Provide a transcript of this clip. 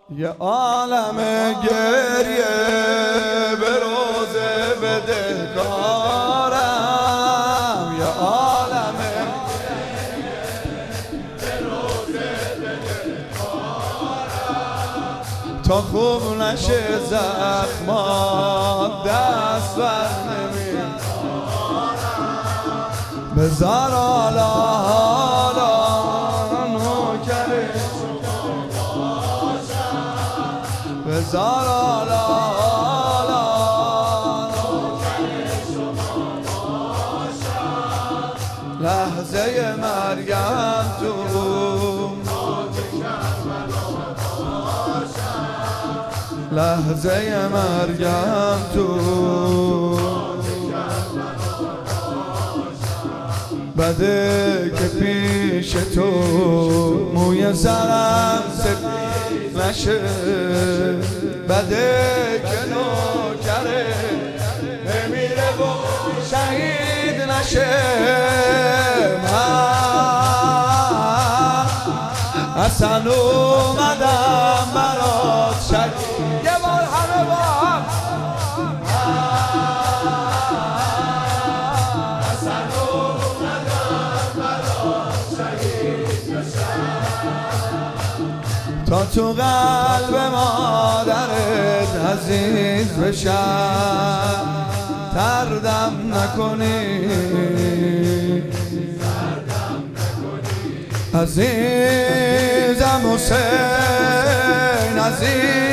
یه عالم گریه به روزه بدهکارم، یه عالم گریه به روزه بدهکارم، تا خوب نشه زخمات دست بر نمیدارم. بذار حالا حالا نوکر بذار حالا حالا لحظه مرگم تو لحظه مرگم تو بده که پیش تو موی سرم سفید نشه، بده که نوکره بمیره و شهید نشه. من اصلا اومدم برات شهید، یه بار همه با هم تا تو قلب مادرت عزیز بشم، تردم نکنی عزیزم حسین عزیز